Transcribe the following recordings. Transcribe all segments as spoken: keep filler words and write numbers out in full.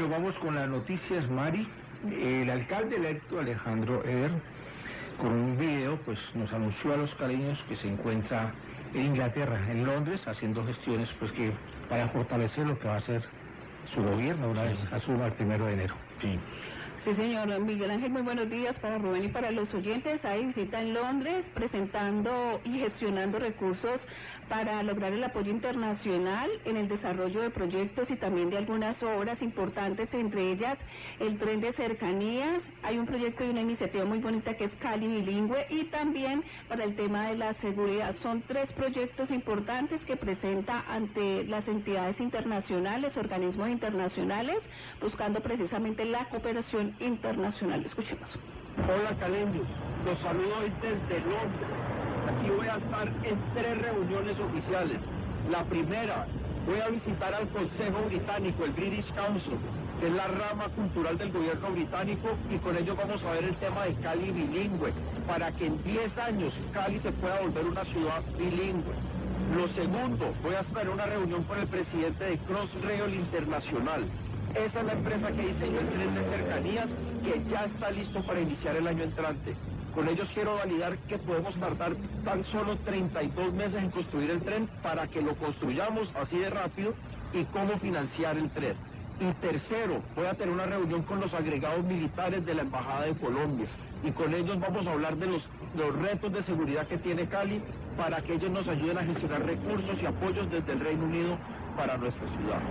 Bueno, vamos con las noticias, Mari. El alcalde electo Alejandro Eder, con un video, pues nos anunció a los caleños que se encuentra en Inglaterra, en Londres, haciendo gestiones pues que para fortalecer lo que va a hacer su gobierno una vez asuma el primero de enero. Sí. Sí, señor Miguel Ángel, muy buenos días para Rubén y para los oyentes. Hay visita en Londres presentando y gestionando recursos para lograr el apoyo internacional en el desarrollo de proyectos y también de algunas obras importantes, entre ellas el tren de cercanías. Hay un proyecto y una iniciativa muy bonita que es Cali Bilingüe, y también para el tema de la seguridad. Son tres proyectos importantes que presenta ante las entidades internacionales, organismos internacionales, buscando precisamente la cooperación internacional. Escuchemos. Hola caleños, los saludo hoy desde Londres. Aquí voy a estar en tres reuniones oficiales. La primera, voy a visitar al Consejo Británico, el British Council, que es la rama cultural del gobierno británico, y con ellos vamos a ver el tema de Cali bilingüe, para que en diez años Cali se pueda volver una ciudad bilingüe. Lo segundo, voy a estar en una reunión con el presidente de Crossrail Internacional. Esa es la empresa que diseñó el tren de cercanías, que ya está listo para iniciar el año entrante. Con ellos quiero validar que podemos tardar tan solo treinta y dos meses en construir el tren para que lo construyamos así de rápido, y cómo financiar el tren. Y tercero, voy a tener una reunión con los agregados militares de la Embajada de Colombia, y con ellos vamos a hablar de los, los retos de seguridad que tiene Cali, para que ellos nos ayuden a gestionar recursos y apoyos desde el Reino Unido para nuestra ciudad.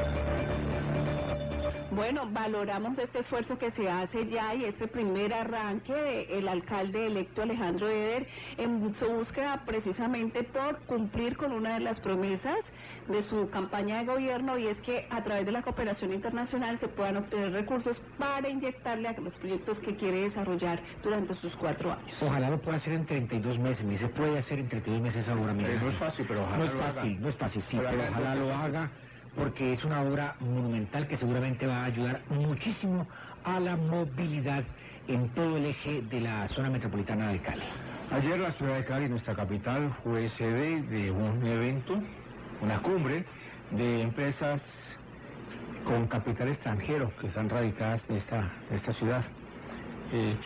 Bueno, valoramos este esfuerzo que se hace ya y este primer arranque del alcalde electo Alejandro Eder en su búsqueda precisamente por cumplir con una de las promesas de su campaña de gobierno, y es que a través de la cooperación internacional se puedan obtener recursos para inyectarle a los proyectos que quiere desarrollar durante sus cuatro años. Ojalá lo pueda hacer en treinta y dos meses, ni se puede hacer en treinta y dos meses ahora, mira. No es fácil, pero ojalá no es lo fácil, haga. No es fácil, sí, pero, pero ojalá lo haga, porque es una obra monumental que seguramente va a ayudar muchísimo a la movilidad en todo el eje de la zona metropolitana de Cali. Ayer la ciudad de Cali, nuestra capital, fue sede de un evento, una cumbre de empresas con capital extranjero que están radicadas en esta, en esta ciudad. Eh,